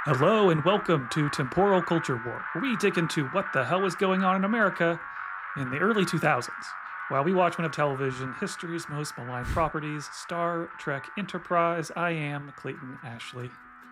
Hello and welcome to Temporal Culture War, where we dig into what the hell was going on in America in the early 2000s, while we watch one of television history's most maligned properties, Star Trek Enterprise. I am Clayton Ashley.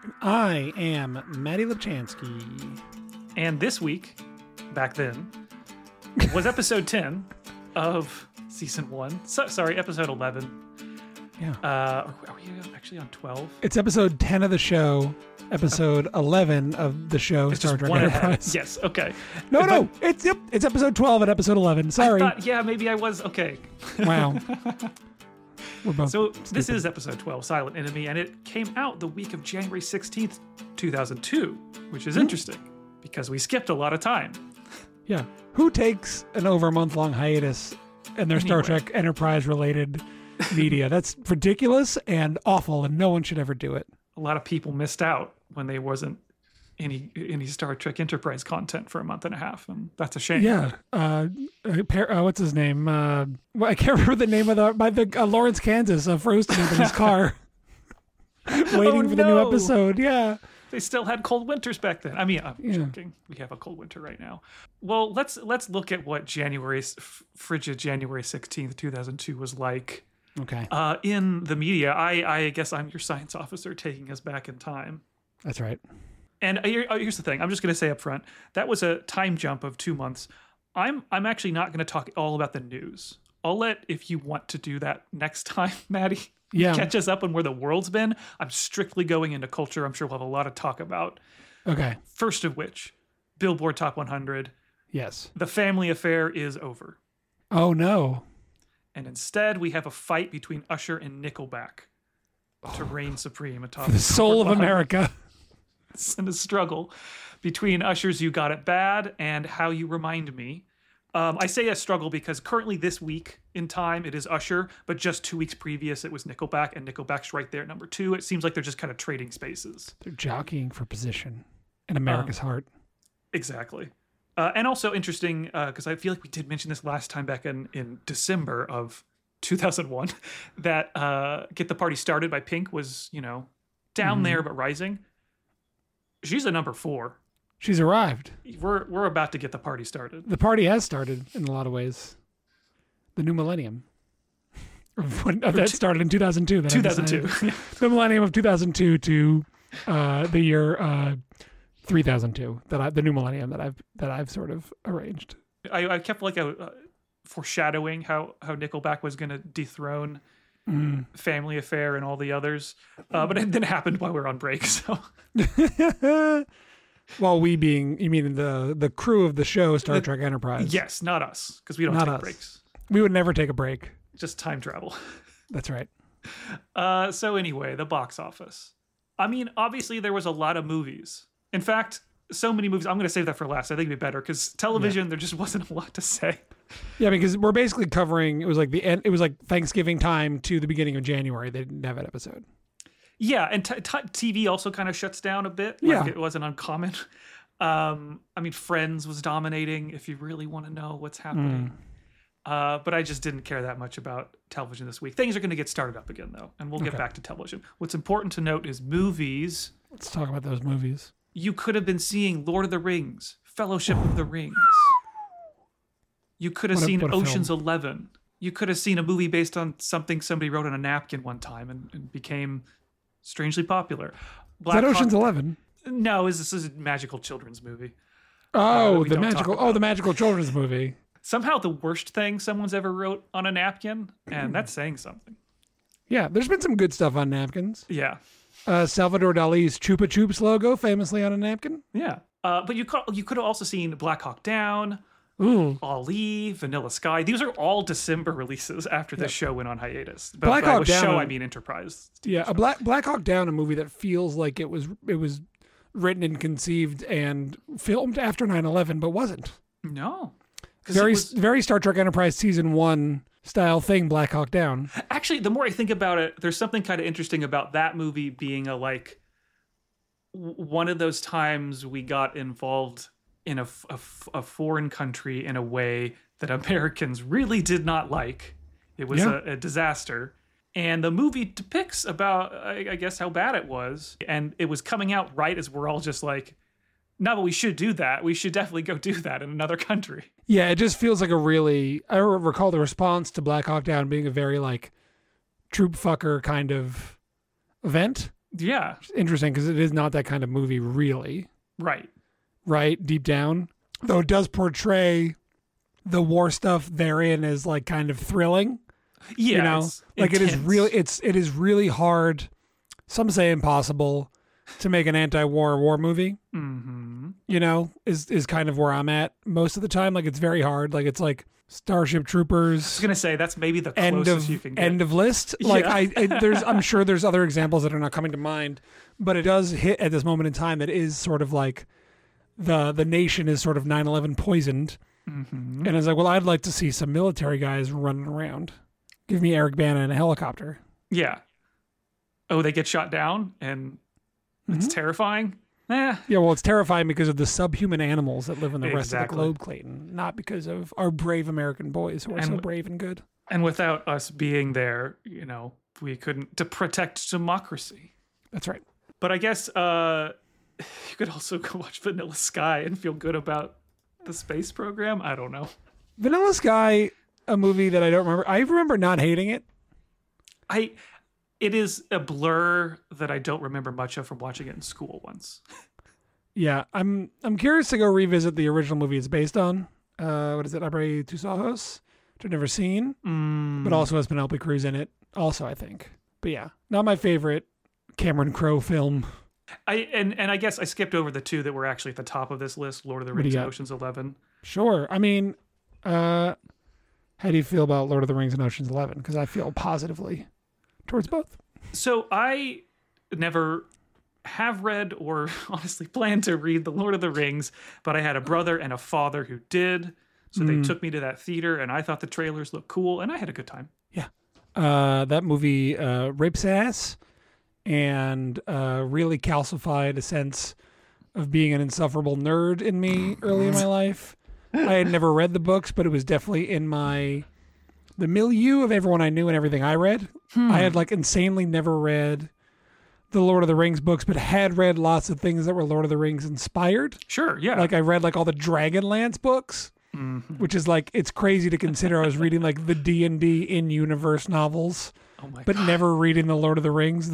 I am Maddie Lachansky. And this week, back then, was episode 10 of season 1. Sorry, episode 11. Yeah. Are we actually on 12? It's episode 10 of the show, episode 11 of the show, It's Star just Trek one Enterprise. ahead. Yes, okay. No, it's episode 12 and episode 11. Sorry. Yeah, maybe I was. Okay. Wow. We're both So stupid. this is episode 12, Silent Enemy, and it came out the week of January 16th, 2002, which is interesting because we skipped a lot of time. Yeah. Who takes an over a month-long hiatus in their Star Anyway. Trek Enterprise-related media? That's ridiculous and awful, and no one should ever do it. A lot of people missed out when there wasn't any Star Trek Enterprise content for a month and a half, and that's a shame. Yeah. What's his name? I can't remember the name of the Lawrence, Kansas, frozen in his car, waiting for the new no. episode. Yeah. They still had cold winters back then. I mean, I'm Yeah. joking. We have a cold winter right now. Well, let's look at what frigid January 16th, 2002 was like. Okay. In the media. I guess I'm your science officer taking us back in time. That's right. And here's the thing. I'm just going to say up front, that was a time jump of 2 months. I'm actually not going to talk all about the news. I'll let, if you want to do that next time, Maddie, Yeah. catch us up on where the world's been. I'm strictly going into culture. I'm sure we'll have a lot of talk about. Okay. First of which, Billboard Top 100. Yes. The family affair is over. Oh, no. And instead, we have a fight between Usher and Nickelback to reign supreme atop The soul of Billboard 100. America. It's in a struggle between Usher's You Got It Bad and How You Remind Me. I say a struggle because currently this week in time, it is Usher, but just 2 weeks previous, it was Nickelback, and Nickelback's right there at number 2. It seems like they're just kind of trading spaces. They're jockeying for position in America's heart. Exactly. And also interesting, because I feel like we did mention this last time back in December of 2001, that Get the Party Started by Pink was, down there but rising. She's a number 4. She's arrived. We're about to get the party started. The party has started in a lot of ways. The new millennium. That started in 2002. 2002. The millennium of 2002 to the year 3002. The new millennium that I've sort of arranged. I kept like foreshadowing how Nickelback was going to dethrone Family Affair and all the others, but it didn't happen while we were on break. So, Well, we being, you mean the crew of the show Star Trek Enterprise? yes, not us, because we don't Not take us. breaks. We would never take a break. Just time travel. That's right. So anyway, the box office. I mean, obviously there was a lot of movies. In fact, so many movies. I'm going to save that for last. I think it'd be better because television, there just wasn't a lot to say. Yeah, because we're basically covering. It was like the end. It was like Thanksgiving time to the beginning of January. They didn't have an episode. Yeah, and TV also kind of shuts down a bit. Like Yeah. It wasn't uncommon. I mean, Friends was dominating if you really want to know what's happening. But I just didn't care that much about television this week. Things are going to get started up again, though, and we'll get back to television. What's important to note is movies. Let's talk about those movies. You could have been seeing Lord of the Rings, Fellowship of the Rings. You could have seen what a Ocean's film. 11. You could have seen a movie based on something somebody wrote on a napkin one time and became strangely popular. Is Black that Hawk- Ocean's 11? No, this is a magical children's movie. Oh, we the don't talk magical. about. Oh, the magical children's movie. Somehow the worst thing someone's ever wrote on a napkin, and that's saying something. Yeah, there's been some good stuff on napkins. Yeah, Salvador Dali's Chupa Chups logo, famously on a napkin. yeah. But you could have also seen Black Hawk Down, Ooh, Ali, Vanilla Sky. These are all December releases after this show went on hiatus. But Black by Hawk with Down- show, I mean Enterprise. yeah, a Black Hawk Down, a movie that feels like it was written and conceived and filmed after 9/11, but wasn't. No. 'Cause Very it was- very Star Trek Enterprise season 1 style thing. Black Hawk Down. Actually, the more I think about it, there's something kind of interesting about that movie being one of those times we got involved in a foreign country in a way that Americans really did not like. It was Yeah. a disaster. And the movie depicts about, I guess, how bad it was. And it was coming out right as we're all just like, no, but we should do that. We should definitely go do that in another country. Yeah, it just feels like a really. I recall the response to Black Hawk Down being a very like troop fucker kind of event. Yeah. Interesting because it is not that kind of movie, really. Right. Right, deep down. Though it does portray the war stuff therein as like kind of thrilling. Yeah. You know, like intense. it is really hard. Some say impossible to make an anti-war war movie. Mm-hmm. You know, is kind of where I'm at most of the time. Like it's very hard. Like it's like Starship Troopers. I was gonna say that's maybe the closest you can get. End of list. Like Yeah. I'm sure there's other examples that are not coming to mind, but it does hit at this moment in time. It is sort of like the nation is sort of 9/11 poisoned, Mm-hmm. and it's like, well, I'd like to see some military guys running around. Give me Eric Bana in a helicopter. Yeah. Oh, they get shot down and it's terrifying. Yeah, well, it's terrifying because of the subhuman animals that live in the rest of the Exactly. globe, Clayton, not because of our brave American boys who are so And- brave and good. And without us being there, we couldn't to protect democracy. That's right. But I guess you could also go watch Vanilla Sky and feel good about the space program. I don't know. Vanilla Sky, a movie that I don't remember. I remember not hating it. It is a blur that I don't remember much of from watching it in school once. Yeah, I'm curious to go revisit the original movie it's based on. What is it? Abre Tus Ojos, which I've never seen, but also has Penelope Cruz in it. Also, I think. But yeah, not my favorite Cameron Crowe film. I guess I skipped over the two that were actually at the top of this list: Lord of the What do Rings you and got? Ocean's 11. Sure. I mean, how do you feel about Lord of the Rings and Ocean's 11? Because I feel positively towards both. So I never have read or honestly plan to read The Lord of the Rings, but I had a brother and a father who did. So they took me to that theater and I thought the trailers looked cool and I had a good time. Yeah. That movie rips ass and really calcified a sense of being an insufferable nerd in me early in my life. I had never read the books, but it was definitely in the milieu of everyone I knew and everything I read. I had like insanely never read the Lord of the Rings books, but had read lots of things that were Lord of the Rings inspired. Sure, yeah. Like I read like all the Dragonlance books, which is like, it's crazy to consider I was reading like the D&D in-universe novels, oh my but God. never reading the Lord of the Rings.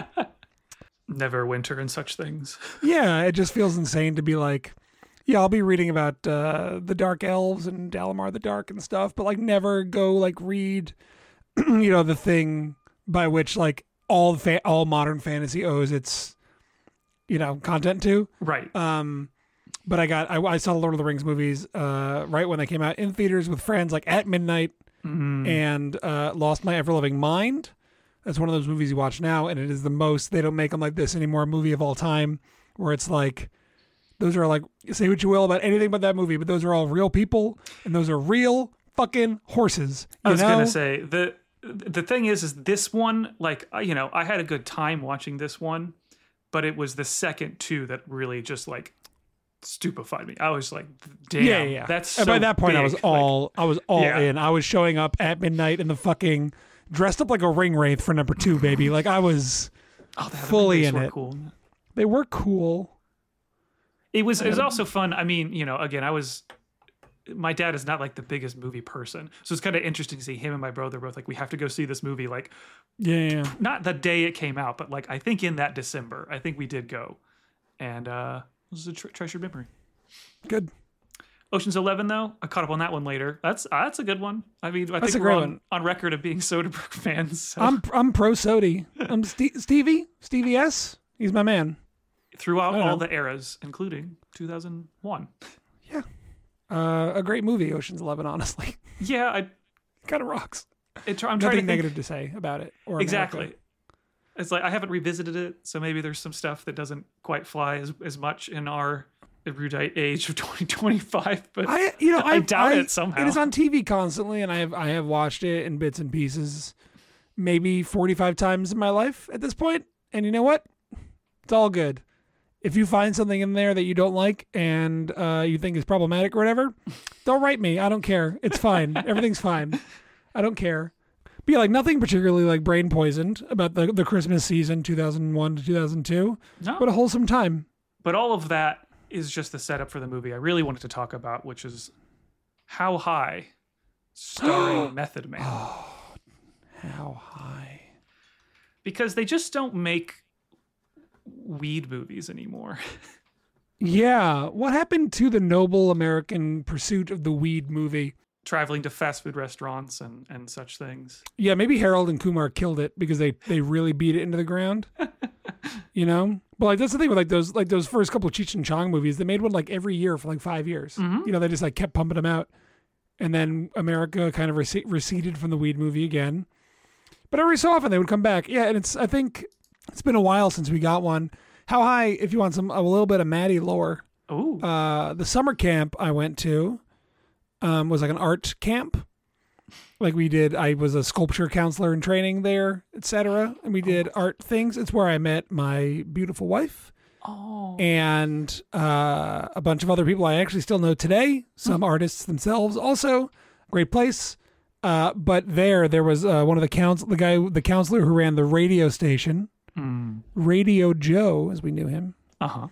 Never winter and such things. Yeah, it just feels insane to be like, yeah, I'll be reading about the Dark Elves and Dalamar the Dark and stuff, but like never go like read, the thing by which like all modern fantasy owes its, content to. Right. But I saw the Lord of the Rings movies right when they came out in theaters with friends like at midnight and lost my ever-loving mind. That's one of those movies you watch now, and it is the most, they don't make them like this anymore, movie of all time, where it's like, those are like, say what you will about anything about that movie, but those are all real people, and those are real fucking horses. I was gonna say the thing is this one, like, I had a good time watching this one, but it was the second two that really just like stupefied me. I was like, damn, Yeah. that's And so by that point, I big. was all Yeah. in. I was showing up at midnight in the fucking dressed up like a ring wraith for number 2, baby. Like I was fully in it. Cool. They were cool. It was also fun. I mean, again, my dad is not like the biggest movie person, so it's kind of interesting to see him and my brother both like, we have to go see this movie, like Yeah. not the day it came out, but like I think in that December, I think we did go, and it was a treasured memory. Good. Ocean's 11, though, I caught up on that one later. That's a good one. I mean, I That's think a great we're one. on record of being Soderbergh fans. So. I'm pro Sodi. I'm Stevie S. He's my man. Throughout I don't all know. the eras, including 2001. Yeah. A great movie, Ocean's 11. Honestly, Yeah, kind of rocks. I'm trying to Nothing think. negative to say about it. Or Exactly. America. It's like I haven't revisited it, so maybe there's some stuff that doesn't quite fly as much in our erudite age of 2025. But I doubt it somehow. It is on TV constantly, and I have watched it in bits and pieces, maybe 45 times in my life at this point. And you know what? It's all good. If you find something in there that you don't like and you think is problematic or whatever, don't write me. I don't care. It's fine. Everything's fine. I don't care. But yeah, like nothing particularly like brain poisoned about the Christmas season 2001 to 2002, No. but a wholesome time. But all of that is just the setup for the movie I really wanted to talk about, which is How High, starring Method Man. How high? Because they just don't make weed movies anymore. Yeah, what happened to the noble American pursuit of the weed movie? Traveling to fast food restaurants and such things. Yeah, maybe Harold and Kumar killed it because they really beat it into the ground. You know? But like that's the thing with like those first couple of Cheech and Chong movies, they made one like every year for like 5 years. Mhm. You know, they just like kept pumping them out. And then America kind of receded from the weed movie again. But every so often they would come back. Yeah, and I think it's been a while since we got one. How High, if you want a little bit of Maddie lore. Ooh. The summer camp I went to was like an art camp. Like I was a sculpture counselor in training there, etc. And we did art things. It's where I met my beautiful wife Oh. and a bunch of other people I actually still know today. Some artists themselves. Also, great place. But there was one of the counselor who ran the radio station, Radio Joe, as we knew him. Uh-huh.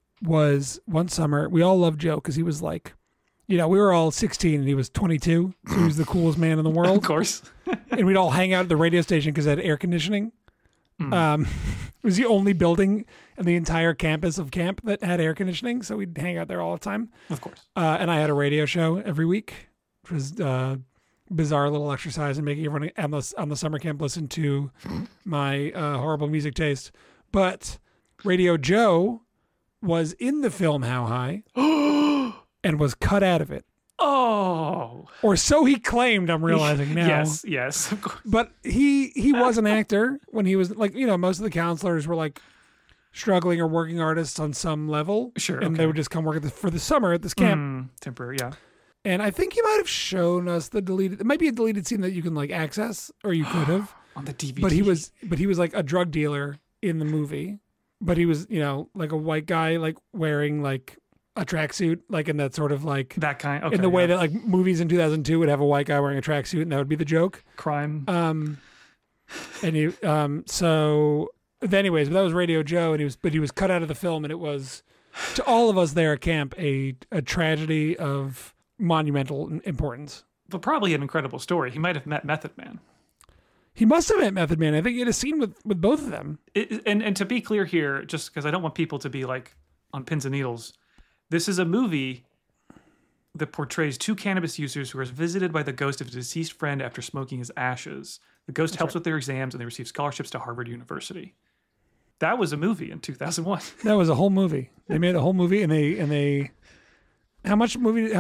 Was one summer. We all loved Joe because he was like, we were all 16 and he was 22, so he was the coolest man in the Of world. course. And we'd all hang out at the radio station because it had air conditioning. It was the only building in the entire campus of camp that had air conditioning, so we'd hang out there all the time. Of course. And I had a radio show every week, which was bizarre little exercise in making everyone on the summer camp listen to my horrible music taste. But Radio Joe was in the film How High and was cut out of it. Oh. Or so he claimed, I'm realizing now. Yes, of course. But he was an actor when he was like, most of the counselors were like struggling or working artists on some level. Sure. And they would just come work for the summer at this camp. Temporary, yeah. And I think he might have shown us it might be a deleted scene that you can like access, or you could have. On the DVD. But he was like a drug dealer in the movie. But he was, like a white guy, like wearing like a tracksuit, like in that sort of like that kind. Okay, in the way that like movies in 2002 would have a white guy wearing a tracksuit, and that would be the joke. Crime. And he, so anyways, but that was Radio Joe, and he was cut out of the film, and it was to all of us there at camp a tragedy of monumental importance. But probably an incredible story. He might have met Method Man. He must have met Method Man. I think he had a scene with both of them. And to be clear here, just because I don't want people to be like on pins and needles, this is a movie that portrays two cannabis users who are visited by the ghost of a deceased friend after smoking his ashes. The ghost helps with their exams, and they receive scholarships to Harvard University. That was a movie in 2001. That was a whole movie. They made a whole movie, and they how much money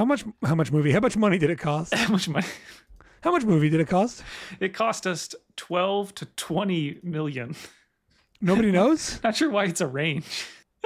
did it cost? How much money? How much movie did it cost? It cost us 12 to 20 million. Nobody knows? Not sure why it's a range.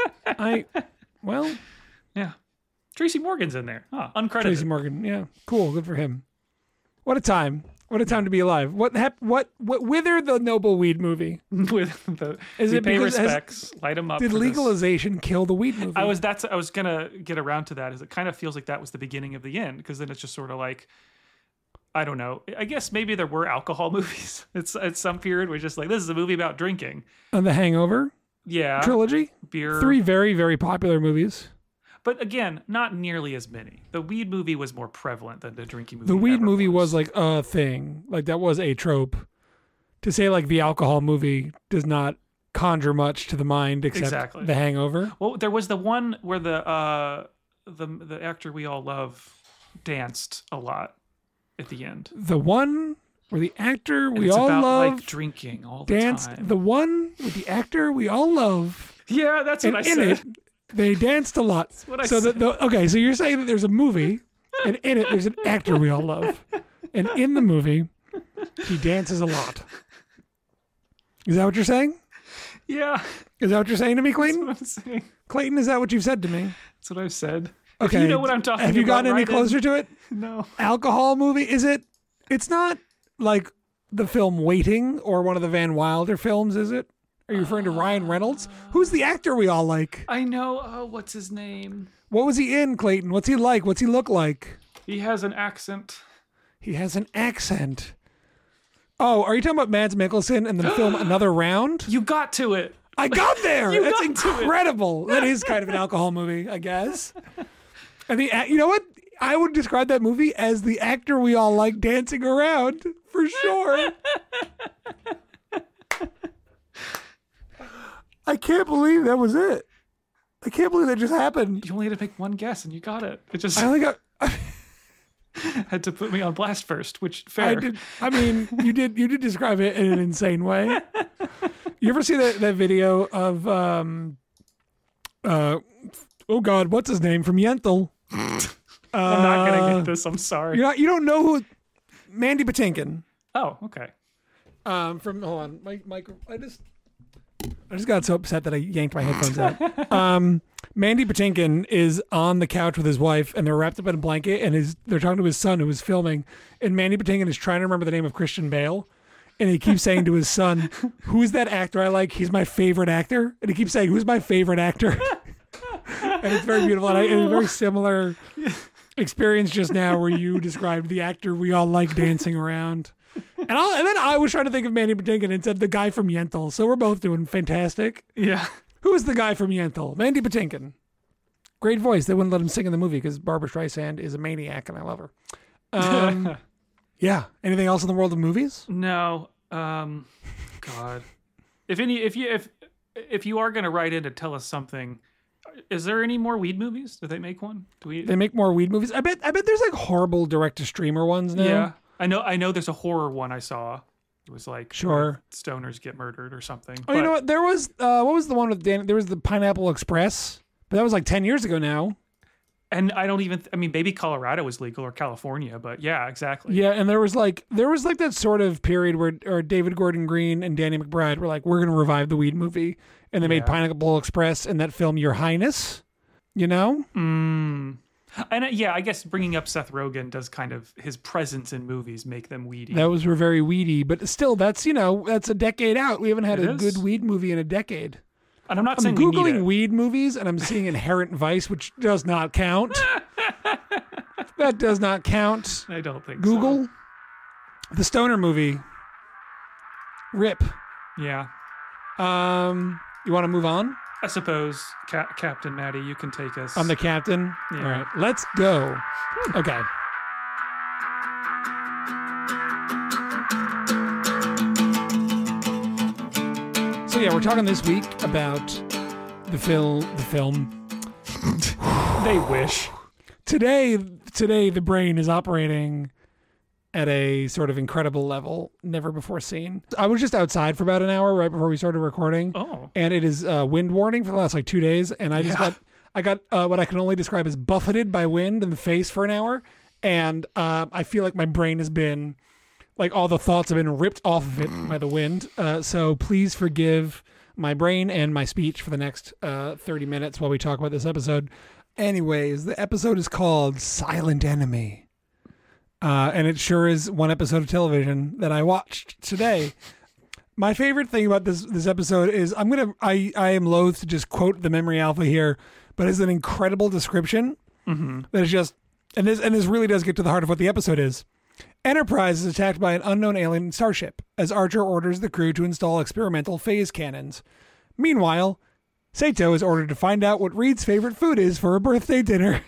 Yeah. Tracy Morgan's in there. Uncredited. Tracy Morgan. Yeah. Cool. Good for him. What a time. What a time to be alive. Whither the Noble Weed movie? With the Is it pay because respects, light them up. Did for this. legalization kill the weed movie? I was gonna get around to that. Is it kind of feels like that was the beginning of the end, because then it's just sort of like, I don't know. I guess maybe there were alcohol movies. It's at some period where it's just like, this is a movie about drinking. And the Hangover trilogy. Beer. 3 very, very popular movies. But again, not nearly as many. The weed movie was more prevalent than the drinking movie. The weed ever movie was like a thing. Like that was a trope. To say like the alcohol movie does not conjure much to the mind except Exactly. The Hangover. Well, there was the one where the actor we all love danced a lot at the end. The one where the actor And we it's all about, love like, drinking all the danced. time. The one with the actor we all love. Yeah, that's what And I in said. it, they danced a lot. That's what I so said. okay, so you're saying that there's a movie, and in it there's an actor we all love, and in the movie, he dances a lot. Is that what you're saying? Yeah, Is that what you're saying to me, that's Clayton? what I'm saying. Clayton, is that what you've said to me? That's what I've said. Okay. If you know what I'm talking about. Have you gotten any write in. closer to it? No. Alcohol movie? Is it? It's not like the film Waiting or one of the Van Wilder films, is it? Are you referring to Ryan Reynolds? Who's the actor we all like? I know. Oh, what's his name? What was he in, Clayton? What's he like? What's he look like? He has an accent. He has an accent. Oh, are you talking about Mads Mikkelsen and the film Another Round? You got to it. I got there. You That's got to it. incredible. That is kind of an alcohol movie, I guess. And you know what? I would describe that movie as the actor we all like dancing around, for sure. I can't believe that was it. I can't believe that just happened. You only had to make one guess and you got it. It just I only got. had to put me on blast first, which fair. I did. I mean, you did describe it in an insane way. You ever see that video of oh God, what's his name from Yentl? I'm not gonna get this. I'm sorry. You don't know who Mandy Patinkin. Oh, okay. From hold on, Mike. I just got so upset that I yanked my headphones out. Mandy Patinkin is on the couch with his wife, and they're wrapped up in a blanket, and they're talking to his son who is filming, and Mandy Patinkin is trying to remember the name of Christian Bale, and he keeps saying to his son, "Who's that actor I like? He's my favorite actor." And he keeps saying, "Who's my favorite actor?" And it's very beautiful, and a very similar experience just now where you described the actor we all like dancing around. And then I was trying to think of Mandy Patinkin and said the guy from Yentl. So we're both doing fantastic. Yeah. Who is the guy from Yentl? Mandy Patinkin. Great voice. They wouldn't let him sing in the movie because Barbara Streisand is a maniac and I love her. Yeah. Anything else in the world of movies? No. God. If you are gonna write in to tell us something, is there any more weed movies? Did they make one? They make more weed movies? I bet there's like horrible direct to streamer ones now. Yeah. I know there's a horror one I saw. It was like sure stoners get murdered or something. Oh, you know what? There was what was the one with Dan? There was the Pineapple Express, but that was like 10 years ago now. And I mean, maybe Colorado was legal or California, but yeah, exactly. Yeah, and there was like that sort of period where David Gordon Green and Danny McBride were like, we're going to revive the weed movie, and they made Pineapple Express and that film Your Highness, you know? And I guess bringing up Seth Rogen does kind of his presence in movies make them weedy. Those were very weedy, but still, that's a decade out. We haven't had a good weed movie in a decade. And I'm saying Googling weed movies, and I'm seeing Inherent Vice, which does not count. That does not count. I don't think Google so. The stoner movie. RIP. Yeah. You want to move on? I suppose, Captain Maddie, you can take us. I'm the captain? Yeah. All right, let's go. Okay. So yeah, we're talking this week about the film. They wish. Today, the brain is operating at a sort of incredible level, never before seen. I was just outside for about an hour right before we started recording. Oh. And it is wind warning for the last like 2 days. And I got what I can only describe as buffeted by wind in the face for an hour. And I feel like my brain has been, like all the thoughts have been ripped off of it by the wind. So please forgive my brain and my speech for the next 30 minutes while we talk about this episode. Anyways, the episode is called Silent Enemy. And it sure is one episode of television that I watched today. My favorite thing about this episode is I am loath to just quote the Memory Alpha here, but it's an incredible description that is just, and this really does get to the heart of what the episode is. Enterprise is attacked by an unknown alien starship as Archer orders the crew to install experimental phase cannons. Meanwhile, Sato is ordered to find out what Reed's favorite food is for a birthday dinner.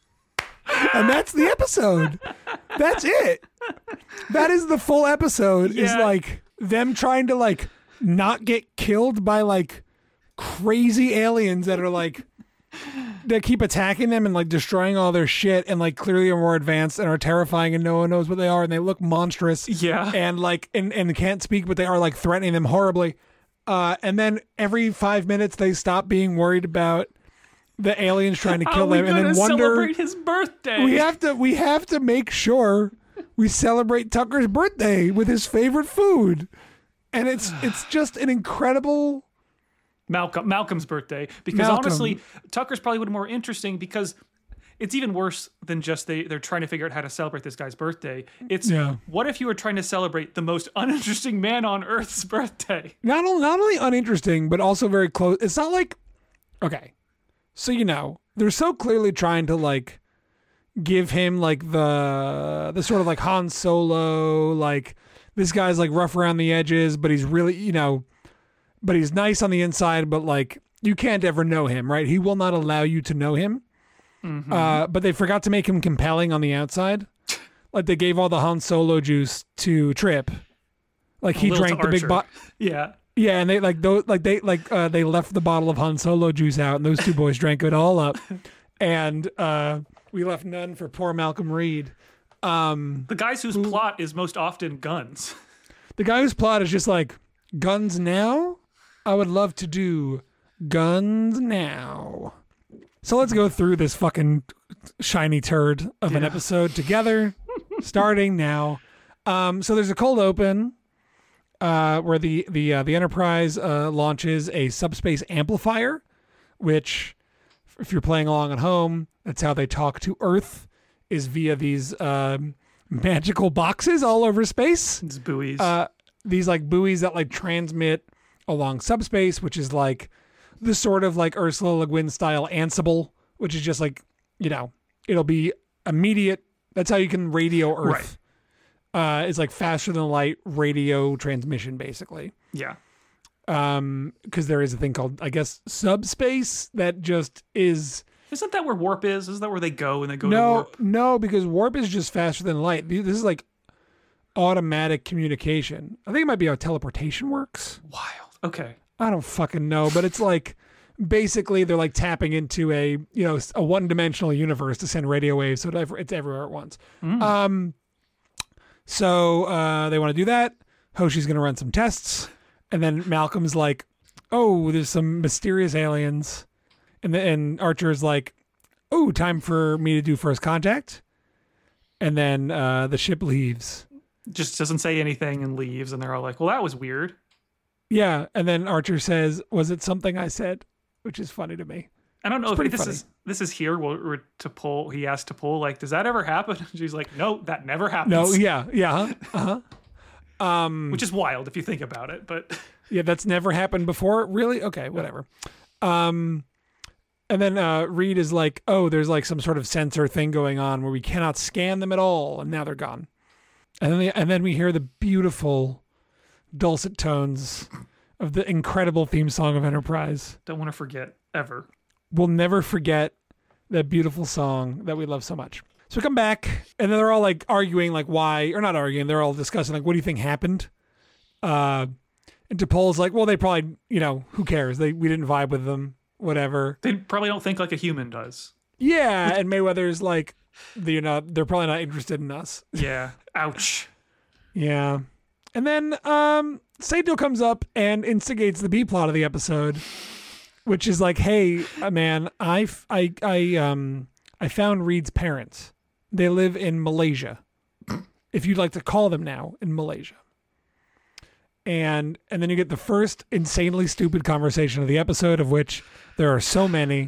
And that's the episode. That's it. That is the full episode. Yeah. Is like them trying to like not get killed by like crazy aliens that are like that keep attacking them and like destroying all their shit and like clearly are more advanced and are terrifying and no one knows what they are and they look monstrous. Yeah. And like and can't speak, but they are like threatening them horribly. And then every 5 minutes they stop being worried about the aliens trying to kill them, and then wonder. Celebrate his birthday. We have to make sure we celebrate Tucker's birthday with his favorite food, and it's just an incredible. Malcolm's birthday, because honestly, Tucker's probably would be more interesting because it's even worse than just they're trying to figure out how to celebrate this guy's birthday. It's what if you were trying to celebrate the most uninteresting man on Earth's birthday? Not only uninteresting, but also very close. It's not like okay. So, they're so clearly trying to, like, give him, like, the sort of, like, Han Solo, like, this guy's like rough around the edges, but he's really, but he's nice on the inside, but like you can't ever know him, right? He will not allow you to know him. But they forgot to make him compelling on the outside. Like they gave all the Han Solo juice to Trip. Like he drank the big bottle. Yeah. Yeah, and they they left the bottle of Han Solo juice out, and those two boys drank it all up, and we left none for poor Malcolm Reed. The guys whose plot is most often guns. The guy whose plot is just like guns now. I would love to do guns now. So let's go through this fucking shiny turd of an episode together, starting now. So there's a cold open. Where the Enterprise launches a subspace amplifier, which, if you're playing along at home, that's how they talk to Earth, is via these magical boxes all over space. It's buoys. These like buoys that like transmit along subspace, which is like the sort of like Ursula Le Guin style Ansible, which is just like, it'll be immediate. That's how you can radio Earth. Right. It's like faster than light radio transmission, basically. Yeah. Because there is a thing called, I guess, subspace that just is. Isn't that where warp is? Isn't that where they go when they go to warp? No, because warp is just faster than light. This is like automatic communication. I think it might be how teleportation works. Wild. Okay. I don't fucking know, but it's like basically they're like tapping into a one-dimensional universe to send radio waves, so it's everywhere at once. So they want to do that. Hoshi's going to run some tests. And then Malcolm's like, oh, there's some mysterious aliens. And Archer's like, oh, time for me to do first contact. And then the ship leaves. Just doesn't say anything and leaves. And they're all like, well, that was weird. Yeah. And then Archer says, was it something I said? Which is funny to me. I don't know if this is here where to pull. He asked to pull. Like, does that ever happen? She's like, no, that never happens. No, yeah. Which is wild if you think about it, but yeah, that's never happened before. Really? Okay, whatever. And then Reed is like, oh, there's like some sort of sensor thing going on where we cannot scan them at all, and now they're gone. And then we hear the beautiful dulcet tones of the incredible theme song of Enterprise. Don't want to forget ever. We'll never forget that beautiful song that we love so much. So we come back, and then they're all like arguing, like why, or not arguing. They're all discussing, like, what do you think happened? And T'Pol's like, well, they probably, who cares? We didn't vibe with them, whatever. They probably don't think like a human does. Yeah, and Mayweather's like, they're probably not interested in us. Yeah. Ouch. Yeah. And then Sato comes up and instigates the B plot of the episode, which is like, hey, man, I found Reed's parents. They live in Malaysia, if you'd like to call them now, in Malaysia. And then you get the first insanely stupid conversation of the episode, of which there are so many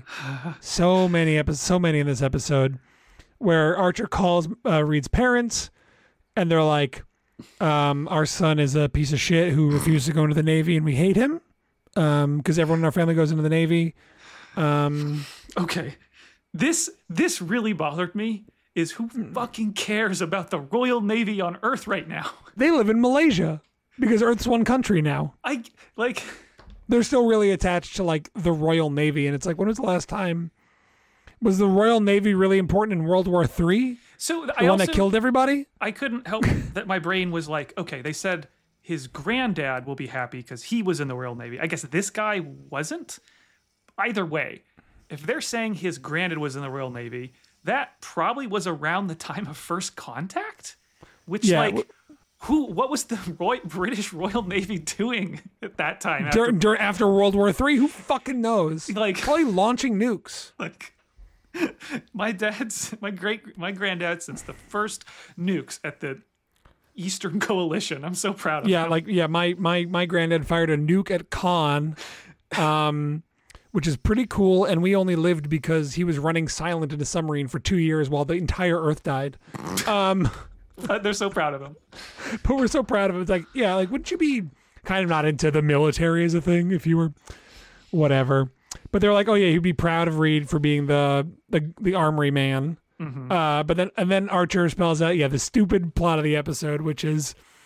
in this episode, where Archer calls Reed's parents, and they're like, our son is a piece of shit who refused to go into the Navy, and we hate him. Because everyone in our family goes into the Navy. Okay. This really bothered me, is who fucking cares about the Royal Navy on Earth right now? They live in Malaysia because Earth's one country now. They're still really attached to like the Royal Navy, and it's like, when was the last time? Was the Royal Navy really important in World War III? So the one that killed everybody? I couldn't help that my brain was like, okay, they said his granddad will be happy because he was in the Royal Navy. I guess this guy wasn't. Either way, if they're saying his granddad was in the Royal Navy, that probably was around the time of first contact. Which, what was the British Royal Navy doing at that time? After World War III? Who fucking knows? Like, probably launching nukes. Like, my granddad since the first nukes at the Eastern Coalition. I'm so proud of him. My granddad fired a nuke at Khan, which is pretty cool, and we only lived because he was running silent in a submarine for 2 years while the entire Earth died. But they're so proud of him. But we're so proud of him. It's like, yeah, like, wouldn't you be kind of not into the military as a thing if you were whatever? But they're like, oh yeah, he'd be proud of Reed for being the armory man. Mm-hmm. But then Archer spells out, the stupid plot of the episode, which is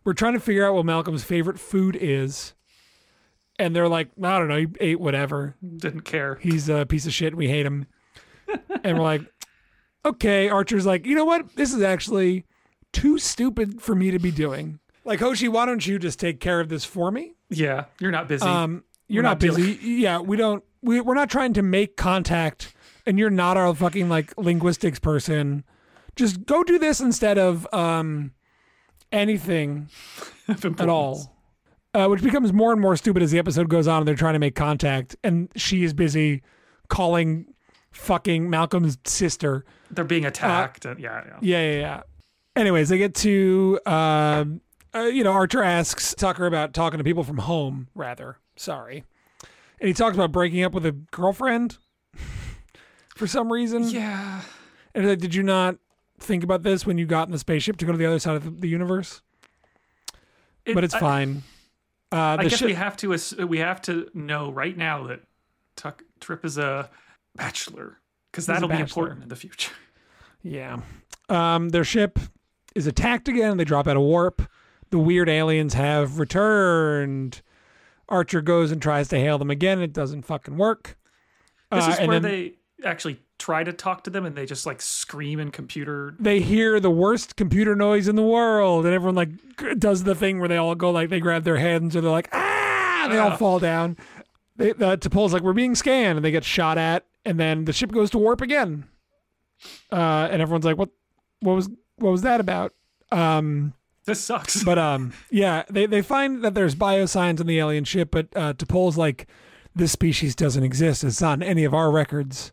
we're trying to figure out what Malcolm's favorite food is. And they're like, I don't know, he ate whatever. Didn't care. He's a piece of shit and we hate him. And we're like, okay. Archer's like, you know what? This is actually too stupid for me to be doing. Like, Hoshi, why don't you just take care of this for me? Yeah, you're not busy. You're not busy. Yeah, we're not trying to make contact, and you're not our fucking like linguistics person. Just go do this instead of anything at all. Which becomes more and more stupid as the episode goes on and they're trying to make contact and she is busy calling fucking Malcolm's sister. They're being attacked. Yeah. Anyways, they get to, Archer asks Tucker about talking to people from home, rather. Sorry. And he talks about breaking up with a girlfriend for some reason. Yeah. And he's like, did you not think about this when you got in the spaceship to go to the other side of the universe? But it's fine. I guess we have to know right now that Trip is a bachelor because that'll be important in the future. Yeah. Their ship is attacked again and they drop out of warp. The weird aliens have returned. Archer goes and tries to hail them again. It doesn't fucking work. This is where they actually try to talk to them and they just like scream in computer. They hear the worst computer noise in the world and everyone like does the thing where they all go like they grab their hands or they're like, ah, they all fall down. T'Pol's like, we're being scanned, and they get shot at, and then the ship goes to warp again. And everyone's like, what was that about? This sucks. But yeah, they find that there's biosigns on the alien ship, but T'Pol's like, this species doesn't exist. It's not in any of our records.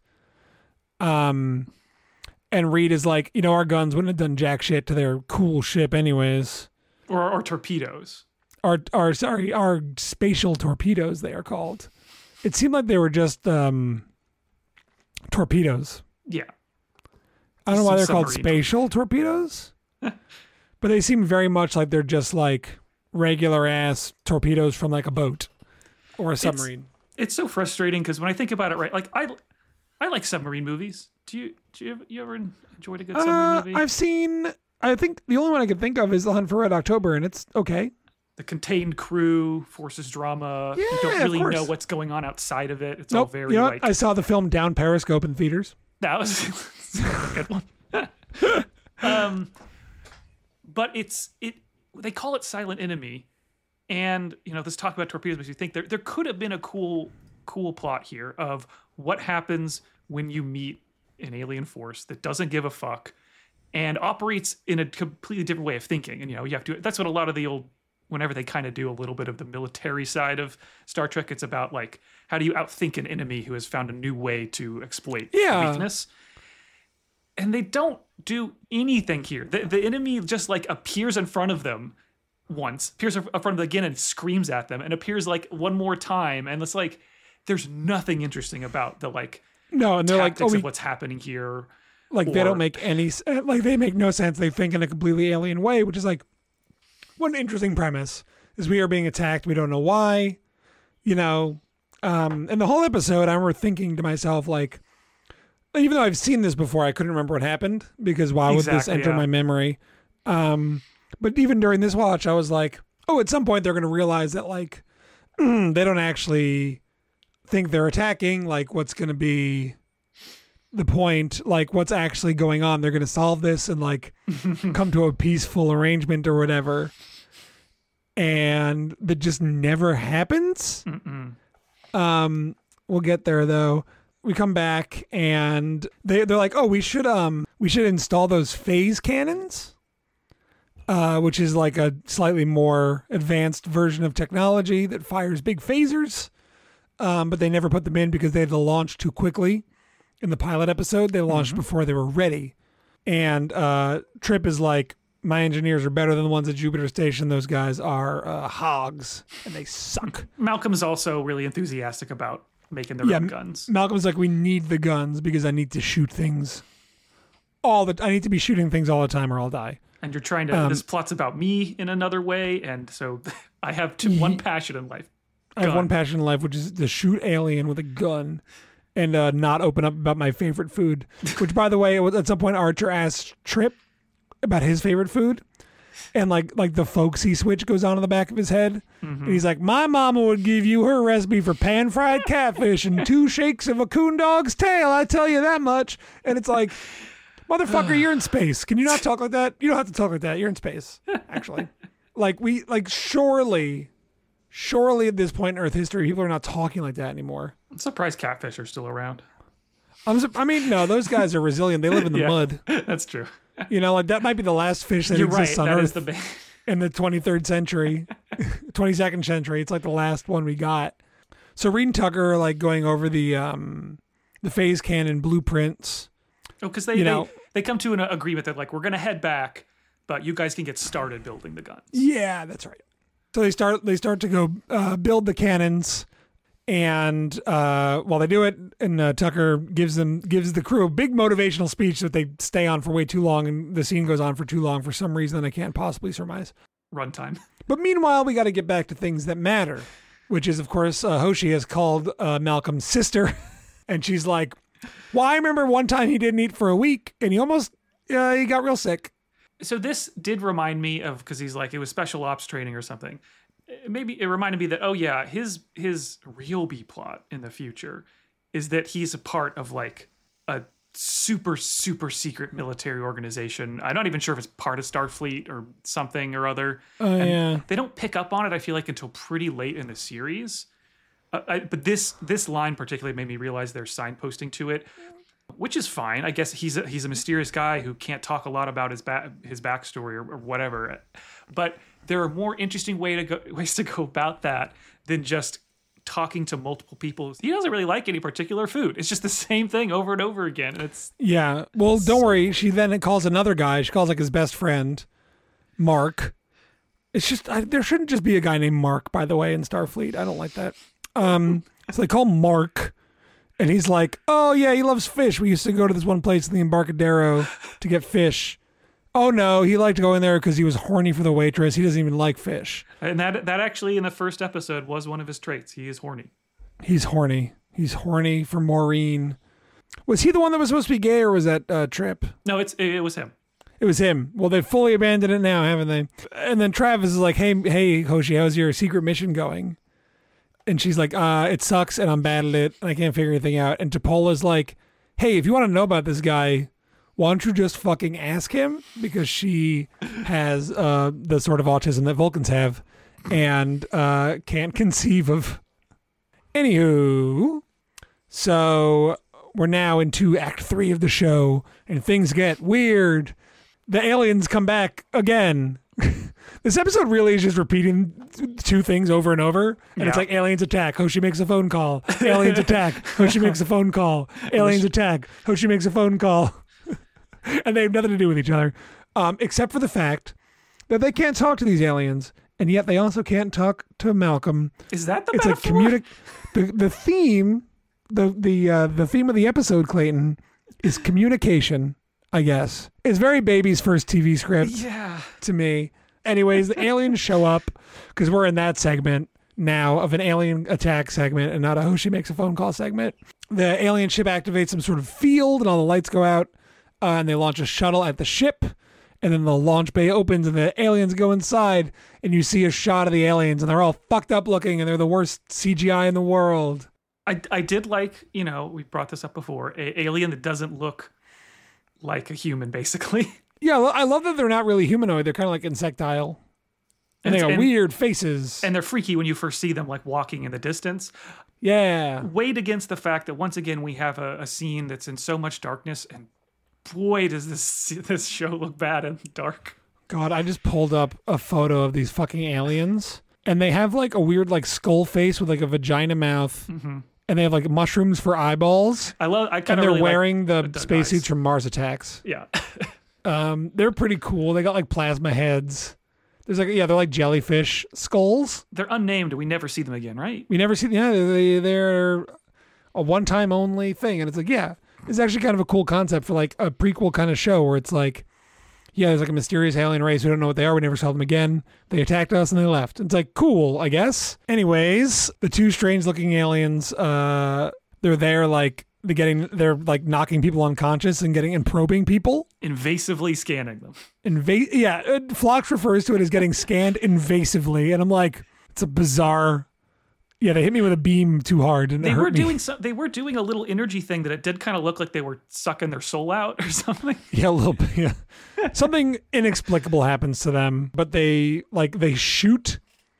And Reed is like, our guns wouldn't have done jack shit to their cool ship anyways. Or torpedoes. Our spatial torpedoes, they are called. It seemed like they were just torpedoes. Yeah. I don't know why they're called spatial torpedoes. But they seem very much like they're just like regular ass torpedoes from like a boat or a submarine. It's so frustrating because when I think about it, right, like I like submarine movies. Do you ever enjoyed a good submarine movie? I think the only one I can think of is The Hunt for Red October, and it's okay. The contained crew, forces drama. Yeah, you don't really know what's going on outside of it. It's all very like... I saw the film Down Periscope in theaters. That was a good one. But they call it Silent Enemy. And, this talk about torpedoes makes you think there could have been a cool plot here of what happens when you meet an alien force that doesn't give a fuck and operates in a completely different way of thinking. And, you have to, that's what a lot of the old, whenever they kind of do a little bit of the military side of Star Trek, it's about like, how do you outthink an enemy who has found a new way to exploit weakness? And they don't do anything here. The enemy just like appears in front of them once, appears in front of them again and screams at them, and appears like one more time. And it's like, there's nothing interesting about the like, no, and they're like, of what's happening here. Like they don't make any, like they make no sense. They think in a completely alien way, which is like, one interesting premise is we are being attacked. We don't know why, and the whole episode, I remember thinking to myself, like, even though I've seen this before, I couldn't remember what happened because why would this enter my memory? But even during this watch, I was like, oh, at some point they're going to realize that like, they don't actually think they're attacking. Like what's going to be the point, like what's actually going on? They're going to solve this and like come to a peaceful arrangement or whatever. And that just never happens. We'll get there though. We come back and they're like, oh, we should install those phase cannons, which is like a slightly more advanced version of technology that fires big phasers. But they never put them in because they had to launch too quickly. In the pilot episode, they launched before they were ready. And Trip is like, my engineers are better than the ones at Jupiter Station. Those guys are hogs, and they suck. Malcolm is also really enthusiastic about making their own guns. Malcolm's like, we need the guns because I need to shoot things I need to be shooting things all the time or I'll die. And you're trying to, this plot's about me in another way, and so I have one passion in life. I have one passion in life, which is to shoot alien with a gun. And not open up about my favorite food. Which, by the way, at some point, Archer asked Trip about his favorite food. and like the folksy switch goes on in the back of his head. Mm-hmm. And he's like, my mama would give you her recipe for pan-fried catfish and 2 shakes of a coon dog's tail, I tell you that much. And it's like, motherfucker, you're in space. Can you not talk like that? You don't have to talk like that. You're in space, actually. Surely at this point in Earth history, people are not talking like that anymore. I'm surprised catfish are still around. No, those guys are resilient. They live in the mud. That's true. Like that might be the last fish that You're exists right. on That Earth is the in the 23rd century, 22nd century. It's like the last one we got. So Reed and Tucker are like going over the phase cannon blueprints. Oh, because they come to an agreement that like we're gonna head back, but you guys can get started building the guns. Yeah, that's right. So they start to go build the cannons. And while they do it, and Tucker gives the crew a big motivational speech that they stay on for way too long, and the scene goes on for too long for some reason that I can't possibly surmise. Runtime. But meanwhile, we got to get back to things that matter, which is, of course, Hoshi has called Malcolm's sister, and she's like, "Well, I remember one time he didn't eat for a week, and he got real sick." So this did remind me of, because he's like, it was special ops training or something. Maybe it reminded me that, oh yeah, his real B plot in the future is that he's a part of like a super, super secret military organization. I'm not even sure if it's part of Starfleet or something or other. Oh, yeah. They don't pick up on it, I feel like, until pretty late in the series. But this line particularly made me realize there's signposting to it, which is fine. I guess he's a mysterious guy who can't talk a lot about his backstory or whatever. But there are more interesting ways to go about that than just talking to multiple people. He doesn't really like any particular food. It's just the same thing over and over again. Yeah. Well, don't worry. She then calls another guy. She calls like his best friend, Mark. It's just there shouldn't just be a guy named Mark, by the way, in Starfleet. I don't like that. So they call Mark. And he's like, oh, yeah, he loves fish. We used to go to this one place in the Embarcadero to get fish. Oh, no, he liked to go in there because he was horny for the waitress. He doesn't even like fish. And that actually in the first episode was one of his traits. He is horny. He's horny. He's horny for Maureen. Was he the one that was supposed to be gay, or was that Trip? No, it was him. It was him. Well, they've fully abandoned it now, haven't they? And then Travis is like, hey, Hoshi, how's your secret mission going? And she's like, it sucks and I'm bad at it and I can't figure anything out. And Topola's like, hey, if you want to know about this guy, why don't you just fucking ask him? Because she has the sort of autism that Vulcans have and can't conceive of. Anywho, so we're now into Act 3 of the show and things get weird. The aliens come back again. This episode really is just repeating 2 things over and over. And It's like aliens attack. Hoshi makes a phone call. Aliens attack. Hoshi makes a phone call. Aliens attack. Hoshi makes a phone call. And they have nothing to do with each other. Except for the fact that they can't talk to these aliens. And yet they also can't talk to Malcolm. Is that the it's metaphor? The theme, the theme of the episode, Clayton, is communication, I guess. It's very Baby's first TV script to me. Anyways, the aliens show up because we're in that segment now of an alien attack segment and not a Hoshi makes a phone call segment. The alien ship activates some sort of field and all the lights go out and they launch a shuttle at the ship. And then the launch bay opens and the aliens go inside and you see a shot of the aliens and they're all fucked up looking and they're the worst CGI in the world. I did like, we brought this up before, an alien that doesn't look like a human, basically. Yeah, I love that they're not really humanoid. They're kind of like insectile. And they got weird faces. And they're freaky when you first see them, like walking in the distance. Yeah. Weighed against the fact that once again we have a scene that's in so much darkness, and boy, does this show look bad and dark. God, I just pulled up a photo of these fucking aliens, and they have like a weird like skull face with like a vagina mouth. Mm-hmm. And they have like mushrooms for eyeballs. And they're really wearing the spacesuits from Mars Attacks. Yeah. They're pretty cool. They got like plasma heads. There's like, they're like jellyfish skulls. They're unnamed. We never see them again, right? We never see them. Yeah, they're a one-time only thing. And it's like, it's actually kind of a cool concept for like a prequel kind of show where it's like, there's like a mysterious alien race. We don't know what they are. We never saw them again. They attacked us and they left. It's like, cool, I guess. Anyways, the 2 strange looking aliens, they're there like they're like knocking people unconscious and probing people. Invasively scanning them. Phlox refers to it as getting scanned invasively, and I'm like, it's a bizarre. Yeah, they hit me with a beam too hard, and they were doing a little energy thing that it did kind of look like they were sucking their soul out or something. Yeah, a little bit. Yeah, something inexplicable happens to them, but they shoot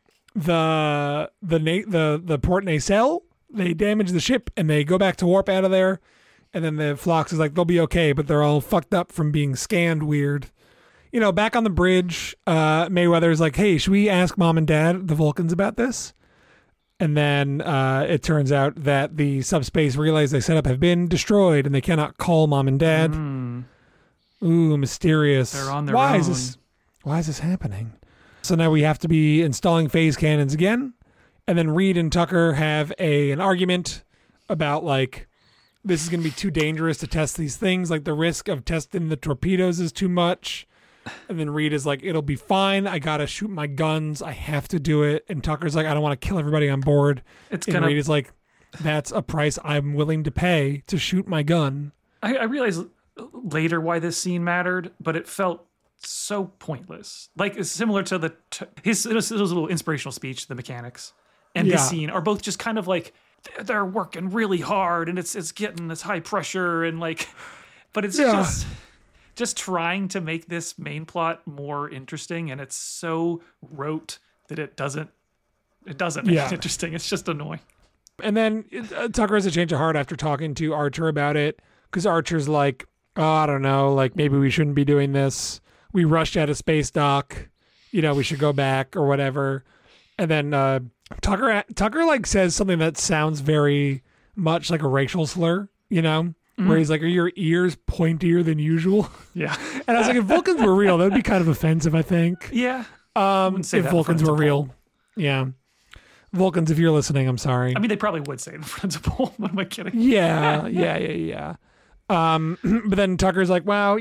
the port nacelle. They damage the ship, and they go back to warp out of there. And then the Phlox is like, they'll be okay, but they're all fucked up from being scanned weird. Back on the bridge, Mayweather's like, hey, should we ask Mom and Dad, the Vulcans, about this? And then it turns out that the subspace relays they set up have been destroyed, and they cannot call Mom and Dad. Ooh, mysterious. They're on their own. Why is this happening? So now we have to be installing phase cannons again. And then Reed and Tucker have an argument about, like, this is going to be too dangerous to test these things. Like, the risk of testing the torpedoes is too much. And then Reed is like, it'll be fine. I got to shoot my guns. I have to do it. And Tucker's like, I don't want to kill everybody on board. Reed is like, that's a price I'm willing to pay to shoot my gun. I realized later why this scene mattered, but it felt so pointless. Like, it's similar to his little inspirational speech, The Mechanics, and this scene are both just kind of like, they're working really hard and it's getting this high pressure and like, but it's just trying to make this main plot more interesting, and it's so rote that it doesn't make it interesting. It's just annoying. And then Tucker has a change of heart after talking to Archer about it, because Archer's like, oh, I don't know, like maybe we shouldn't be doing this. We rushed out of space dock. We should go back or whatever. And then Tucker like says something that sounds very much like a racial slur, where he's like, are your ears pointier than usual? Yeah. And I was like, if Vulcans were real, that would be kind of offensive, I think. Yeah. If Vulcans were real. Yeah. Vulcans, if you're listening, I'm sorry. I mean, they probably would say it in principle. What am I kidding? Yeah. But then Tucker's like, wow,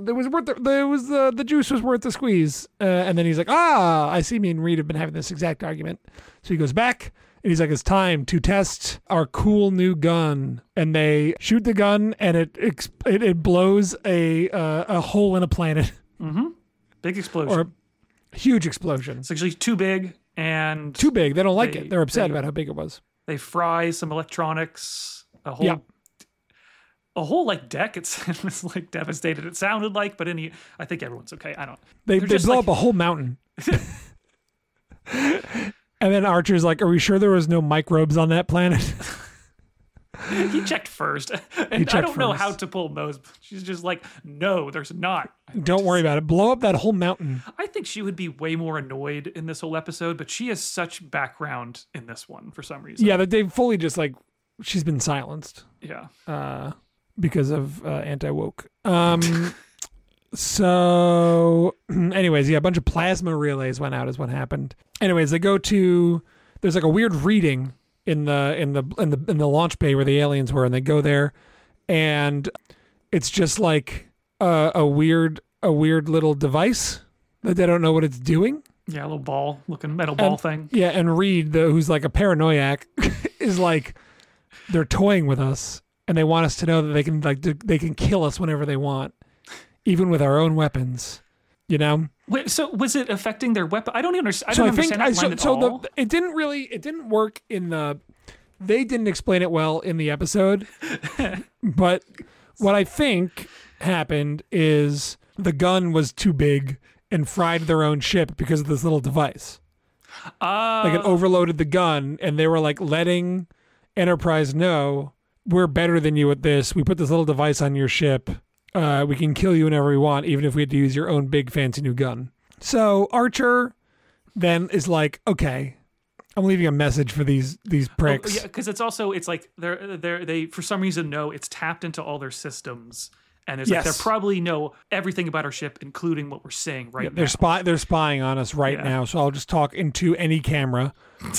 the juice was worth the squeeze. And then he's like, I see me and Reed have been having this exact argument. So he goes back and he's like, it's time to test our cool new gun. And they shoot the gun and it blows a hole in a planet. Mm-hmm. Big explosion. Or huge explosion. It's actually too big and... Too big. They don't like it. They're upset about how big it was. They fry some electronics. A whole like deck. It was like devastated. It sounded like, but I think everyone's okay. I don't. They blow up a whole mountain. And then Archer's like, "Are we sure there was no microbes on that planet?" He checked first, and I don't know how to pull those. She's just like, "No, there's not." Don't worry about it. Blow up that whole mountain. I think she would be way more annoyed in this whole episode, but she has such background in this one for some reason. Yeah, they fully just like she's been silenced. Yeah. Because of anti-woke. So anyways, a bunch of plasma relays went out is what happened. Anyways, they go to, there's like a weird reading in the launch bay where the aliens were, and they go there and it's just like a weird little device that they don't know what it's doing. Yeah, a little ball looking metal ball thing. Yeah, and Reed, who's like a paranoiac, is like, they're toying with us. And they want us to know that they can kill us whenever they want, even with our own weapons. Wait, so was it affecting their weapon? I don't understand. It didn't work in the. They didn't explain it well in the episode, but what I think happened is the gun was too big and fried their own ship because of this little device. Like it overloaded the gun, and they were like letting Enterprise know, we're better than you at this. We put this little device on your ship. We can kill you whenever we want, even if we had to use your own big fancy new gun. So Archer then is like, okay, I'm leaving a message for these pricks. Yeah, because it's like they for some reason know it's tapped into all their systems, and there's like they probably know everything about our ship, including what we're saying now. They're spying on us right now. So I'll just talk into any camera.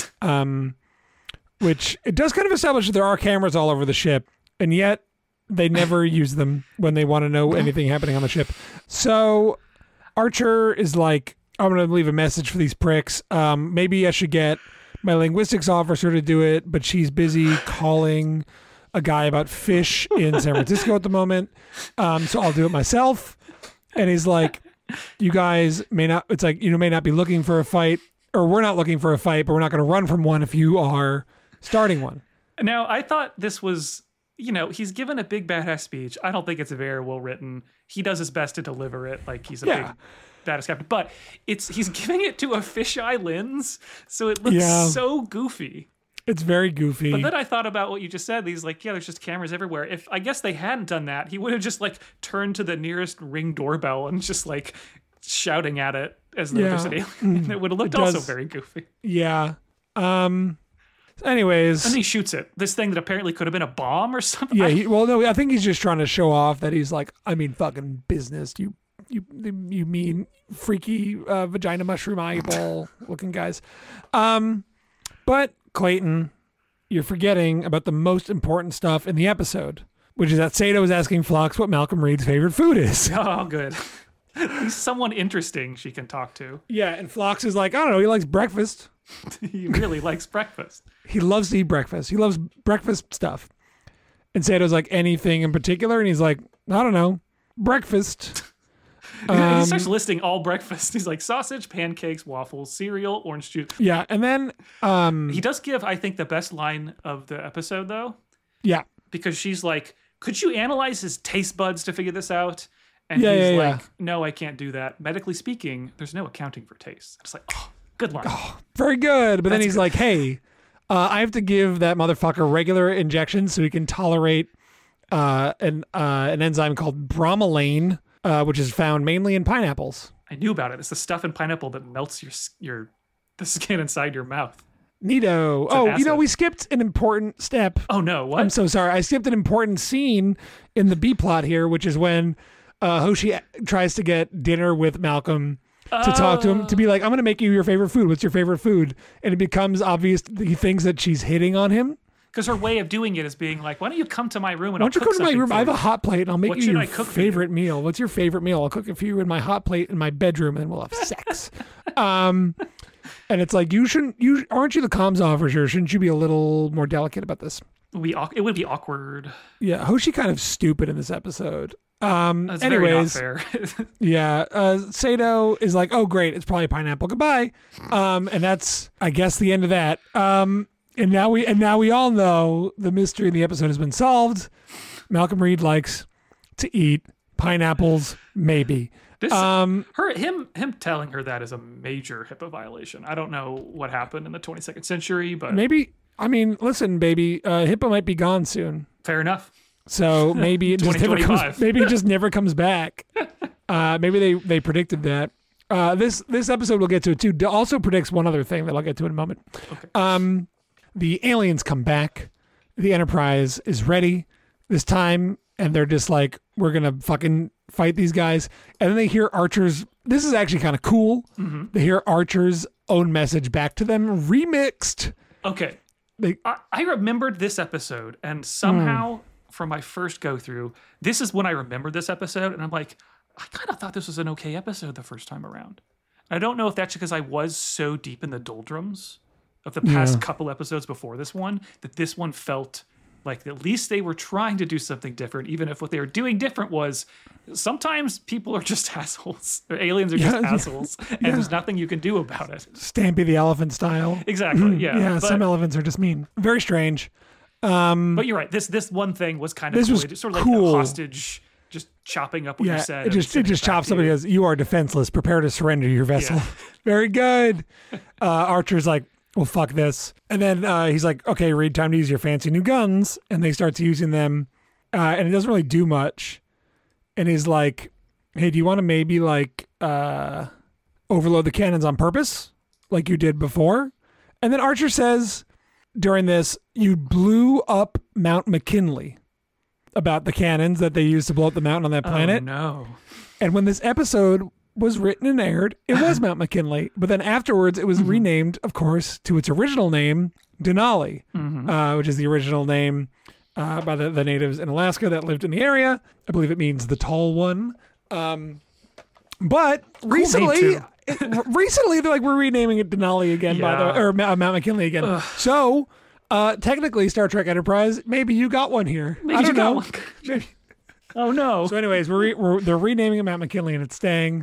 Which it does kind of establish that there are cameras all over the ship, and yet they never use them when they want to know anything happening on the ship. So Archer is like, I'm going to leave a message for these pricks. Maybe I should get my linguistics officer to do it, but she's busy calling a guy about fish in San Francisco at the moment. So I'll do it myself. And he's like, you guys may not, it's like, you may not be looking for a fight, or we're not looking for a fight, but we're not going to run from one if you are starting one. Now, I thought this was, he's given a big badass speech. I don't think it's very well written. He does his best to deliver it like he's a big badass captain, but he's giving it to a fisheye lens, so it looks so goofy. It's very goofy. But then I thought about what you just said. He's like, there's just cameras everywhere. If I guess they hadn't done that, he would have just like turned to the nearest Ring doorbell and just like shouting at it as though there's an alien. It would have looked also very goofy. Yeah. Anyways. And he shoots it. This thing that apparently could have been a bomb or something. Yeah. No, I think he's just trying to show off that he's like, I mean, fucking business. You mean freaky vagina mushroom eyeball looking guys. But Clayton, you're forgetting about the most important stuff in the episode, which is that Sato is asking Phlox what Malcolm Reed's favorite food is. Oh, good. He's someone interesting she can talk to. Yeah, and Phlox is like, I don't know, he likes breakfast. He really likes breakfast. He loves to eat breakfast. He loves breakfast stuff. And Sato's like, anything in particular? And he's like, I don't know, breakfast. He starts listing all breakfast. He's like sausage, pancakes, waffles, cereal, orange juice. Yeah, and then he does give, I think, the best line of the episode, though. Yeah. Because she's like, could you analyze his taste buds to figure this out? And no, I can't do that. Medically speaking, there's no accounting for taste. It's like, oh, good line. Oh, very good. But then he's like, hey, I have to give that motherfucker regular injections so he can tolerate an enzyme called bromelain, which is found mainly in pineapples. I knew about it. It's the stuff in pineapple that melts the skin inside your mouth. Neato. Oh, we skipped an important step. Oh, no. What? I'm so sorry. I skipped an important scene in the B plot here, which is when Hoshi tries to get dinner with Malcolm to talk to him, to be like, I'm going to make you your favorite food. What's your favorite food? And it becomes obvious that he thinks that she's hitting on him. Because her way of doing it is being like, why don't you come to my room and I'll cook something for you? I have a hot plate and I'll make you your favorite meal. What's your favorite meal? I'll cook it for you in my hot plate in my bedroom and we'll have sex. And it's like, aren't you the comms officer? Shouldn't you be a little more delicate about this? It would be awkward. Yeah, Hoshi kind of stupid in this episode. That's anyways, very not fair. Yeah, Sato is like, oh great, it's probably pineapple. Goodbye. And that's, I guess, the end of that. And now we all know the mystery in the episode has been solved. Malcolm Reed likes to eat pineapples, maybe. Him telling her that is a major HIPAA violation. I don't know what happened in the 22nd century, but maybe. I mean, listen, baby, HIPAA might be gone soon. Fair enough. So maybe it just never comes back. Maybe they predicted that. This episode we'll get to it too. Also predicts one other thing that I'll get to in a moment. Okay. The aliens come back. The Enterprise is ready this time, and they're just like, we're gonna fucking fight these guys. And then they hear Archer's. This is actually kind of cool. Mm-hmm. They hear Archer's own message back to them, remixed. Okay. I remembered this episode, and somehow from my first go through, this is when I remembered this episode, and I'm like, I kind of thought this was an okay episode the first time around. I don't know if that's because I was so deep in the doldrums of the past couple episodes before this one, that this one felt like at least they were trying to do something different, even if what they were doing different was sometimes people are just assholes. Or aliens are just assholes, and there's nothing you can do about it. Stampy the elephant style. Exactly, yeah. Yeah, some elephants are just mean. Very strange. But you're right. This one thing was kind of this was sort of cool. like a hostage, just chopping up what you said. It just chops up because you are defenseless. Prepare to surrender your vessel. Yeah. Very good. Archer's like, well, fuck this. And then he's like, okay, Reed, time to use your fancy new guns. And they start using them. And it doesn't really do much. And he's like, hey, do you want to maybe like overload the cannons on purpose? Like you did before? And then Archer says during this, you blew up Mount McKinley, about the cannons that they used to blow up the mountain on that planet. Oh, no. And when this episode was written and aired, it was Mount McKinley. But then afterwards, it was renamed, of course, to its original name, Denali, which is the original name by the natives in Alaska that lived in the area. I believe it means the tall one. But recently, they're like, we're renaming it Denali again, or Mount McKinley again. So Technically, Star Trek Enterprise. Maybe you got one here. Maybe I don't you got know. one. Maybe. Oh no. So, anyways, they're renaming it Matt McKinley, and it's staying.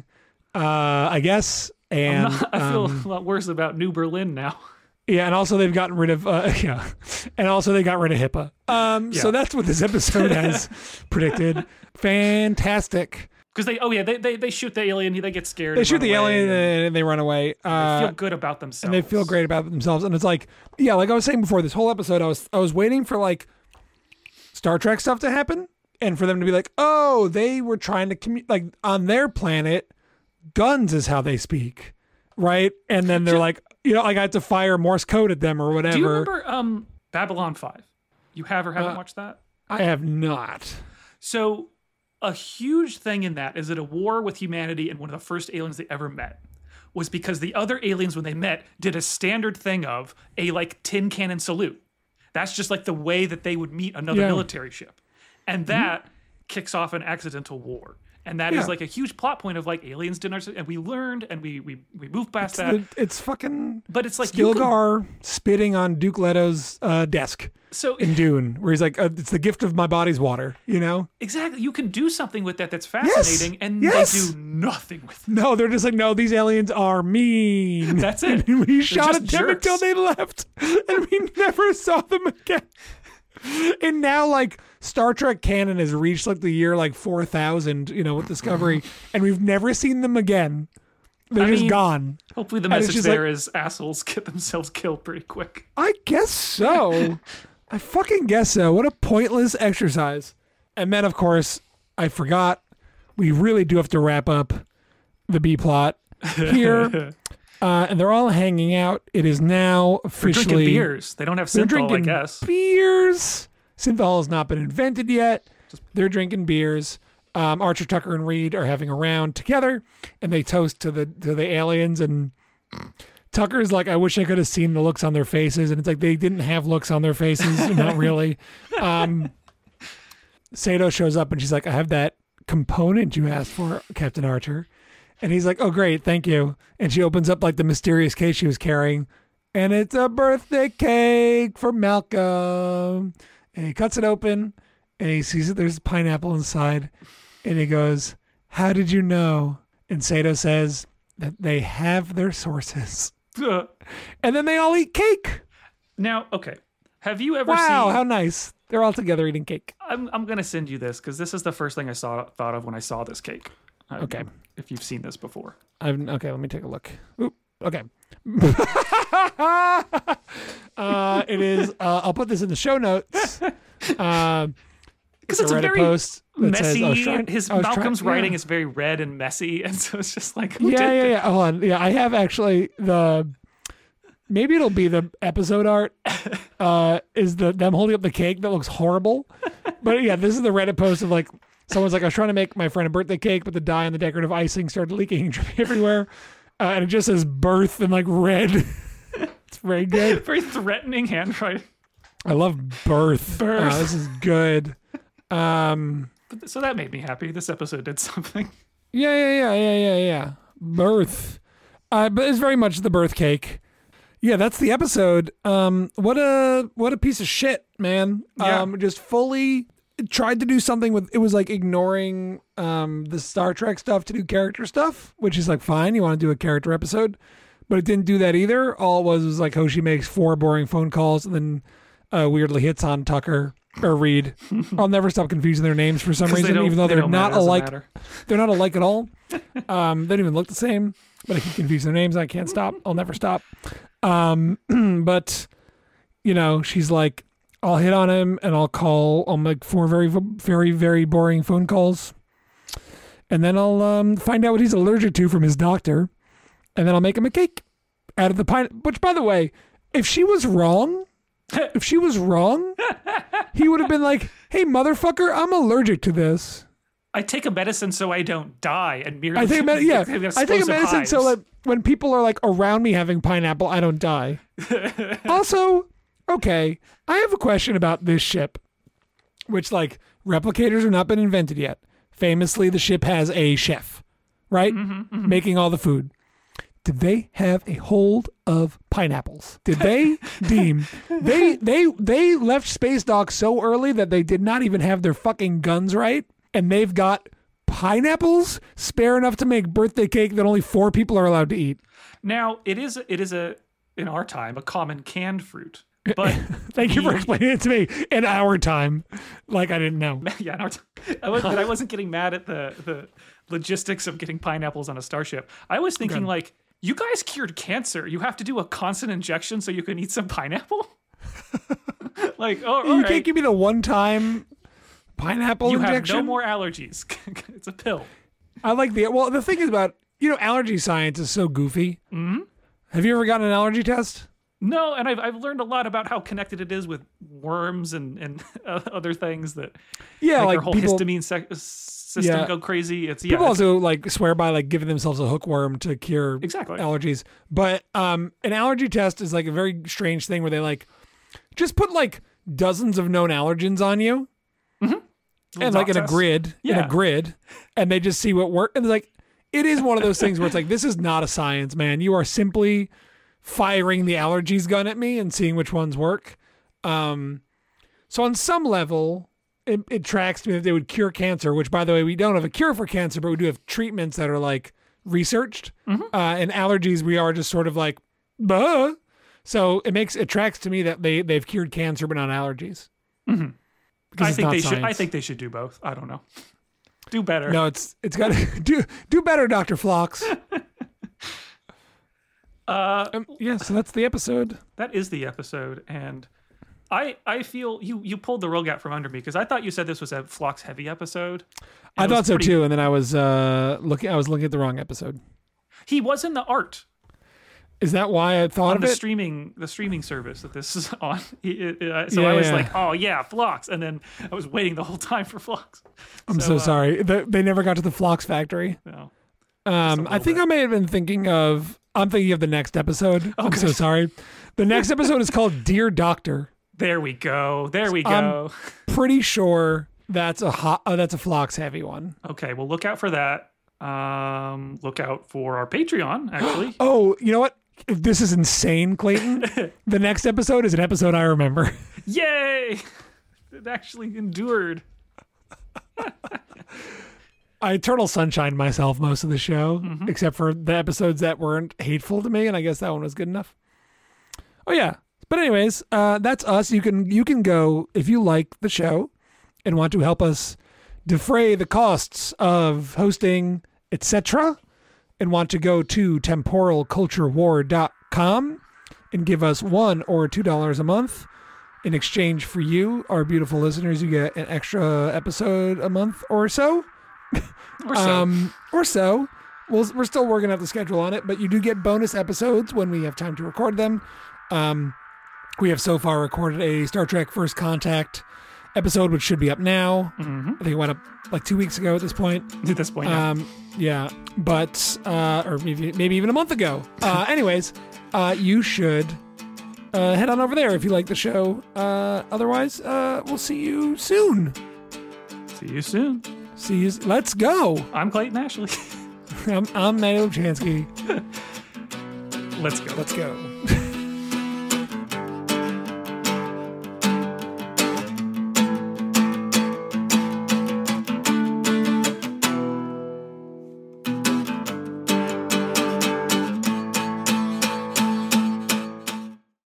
I guess. And I feel a lot worse about New Berlin now. yeah, and also they've gotten rid of and also they got rid of HIPAA. So that's what this episode has predicted. Fantastic. Because they shoot the alien, they get scared. They shoot the alien and they run away. They feel good about themselves. And they feel great about themselves. And it's like, yeah, like I was saying before, this whole episode, I was waiting for like Star Trek stuff to happen, and for them to be like, oh, they were trying to like on their planet, guns is how they speak, right? And then they're like, like I had to fire Morse code at them or whatever. Do you remember Babylon 5? You have or haven't watched that? I have not. So a huge thing in that is that a war with humanity and one of the first aliens they ever met was because the other aliens, when they met, did a standard thing of a like tin cannon salute. That's just like the way that they would meet another military ship. And that kicks off an accidental war. And that is like a huge plot point of like aliens didn't, and we learned and we moved past that. It's fucking. But it's like Stilgar spitting on Duke Leto's desk. So in Dune, where he's like, "It's the gift of my body's water," Exactly. You can do something with that that's fascinating, and they do nothing with it. No, they're just like, no, these aliens are mean. That's it. And we shot at them jerks. until they left, and we never saw them again. And now, like, Star Trek canon has reached like the year like 4000, with Discovery, and we've never seen them again. They're just gone. Hopefully, the message there is assholes get themselves killed pretty quick. I guess so. I fucking guess so. What a pointless exercise. And then, of course, I forgot. We really do have to wrap up the B plot here. And they're all hanging out. It is now officially... They're drinking beers. They don't have synthol, I guess. Beers. Synthol has not been invented yet. They're drinking beers. Archer, Tucker, and Reed are having a round together, and they toast to the aliens. And Tucker's like, I wish I could have seen the looks on their faces. And it's like they didn't have looks on their faces. Not really. Sato shows up, and she's like, I have that component you asked for, Captain Archer. And he's like, oh, great, thank you. And she opens up like the mysterious case she was carrying. And it's a birthday cake for Malcolm. And he cuts it open and he sees that there's pineapple inside. And he goes, how did you know? And Sato says that they have their sources. And then they all eat cake. Now, okay. Have you ever seen... Wow, how nice. They're all together eating cake. I'm going to send you this because this is the first thing I thought of when I saw this cake. Okay. If you've seen this before. Okay, let me take a look. Oop, okay. It is, I'll put this in the show notes. Because it's a very post messy. Says, Malcolm's writing is very red and messy, and so it's just like, yeah. Hold on. Yeah, I have actually maybe it'll be the episode art. Is them holding up the cake that looks horrible. But yeah, this is the Reddit post of like someone's like, I was trying to make my friend a birthday cake, but the dye and the decorative icing started leaking and dripping everywhere. And it just says birth in like red. It's very good. Very threatening handwriting. I love birth. This is good. So that made me happy. This episode did something. Yeah. Birth. But it's very much the birth cake. Yeah, that's the episode. What a piece of shit, man. Yeah. Just fully tried to do something with it was like ignoring the Star Trek stuff to do character stuff, which is like fine. You want to do a character episode, but it didn't do that either. All it was like Hoshi makes 4 boring phone calls and then weirdly hits on Tucker or Reed. I'll never stop confusing their names for some reason, even though they're not alike. They're not alike at all. They don't even look the same, but I keep confusing their names. I can't stop. I'll never stop. But she's like, I'll hit on him and I'll make 4 very, very, very boring phone calls. And then I'll find out what he's allergic to from his doctor. And then I'll make him a cake out of the pine. Which, by the way, if she was wrong, he would have been like, hey, motherfucker, I'm allergic to this. I take a medicine so I don't die and merely... I take a medicine so that when people are like around me having pineapple, I don't die. Also, okay, I have a question about this ship, which like replicators have not been invented yet. Famously, the ship has a chef, right? Making all the food. did they have a hold of pineapples? Did they deem they left Space Dock so early that they did not even have their fucking guns right, and they've got pineapples spare enough to make birthday cake that only 4 people are allowed to eat? Now, it is a in our time a common canned fruit. But thank you for explaining it to me in our time, like I didn't know. Yeah, in our I wasn't getting mad at the logistics of getting pineapples on a starship. I was thinking like, you guys cured cancer. You have to do a constant injection so you can eat some pineapple? Like, oh, you can't give me the one-time pineapple injection? You have no more allergies. It's a pill. I like the thing is about, allergy science is so goofy. Mm-hmm. Have you ever gotten an allergy test? No, and I've learned a lot about how connected it is with worms and other things that make like our whole histamine system go crazy. People also like swear by like giving themselves a hookworm to cure allergies. But an allergy test is like a very strange thing where they like just put like dozens of known allergens on you, and like in a grid, and they just see what works. And like it is one of those things where it's like, this is not a science, man. You are simply firing the allergies gun at me and seeing which ones work. So on some level, it tracks to me that they would cure cancer, which, by the way, we don't have a cure for cancer, but we do have treatments that are like researched. And allergies, we are just sort of like, buh. So it tracks to me that they've cured cancer, but not allergies. I think they should do both. I don't know. Do better. No, it's got to do better, Dr. Phlox. So that's the episode. That is the episode, and I feel you pulled the rug out from under me, because I thought you said this was a Phlox heavy episode. I thought so too, and then I was looking at the wrong episode. He was in the art. Is that why I thought on of the it? The streaming service that this is on. I was like, oh yeah, Phlox, and then I was waiting the whole time for Phlox. I'm so sorry. They never got to the Phlox factory. No. I think I may have been thinking of. I'm thinking of the next episode. Okay. I'm so sorry. The next episode is called Dear Doctor. There we go. I'm pretty sure that's a Phlox heavy one. Okay, well look out for that. Look out for our Patreon, actually. Oh, you know what? This is insane, Clayton. The next episode is an episode I remember. Yay! It actually endured. I eternal sunshine myself most of the show, except for the episodes that weren't hateful to me, and I guess that one was good enough. Oh yeah. But anyways, that's us. You can go if you like the show and want to help us defray the costs of hosting, etc., and want to go to temporalculturewar.com and give us $1 or $2 a month. In exchange for you, our beautiful listeners, you get an extra episode a month or so. We're still working out the schedule on it, but you do get bonus episodes when we have time to record them. We have so far recorded a Star Trek First Contact episode, which should be up now. I think it went up like 2 weeks ago at this point. Yeah. But or maybe even a month ago. Anyways, you should head on over there if you like the show. Otherwise, we'll see you soon. Let's go. I'm Clayton Ashley. I'm Matt Olchansky. Let's go. Let's go.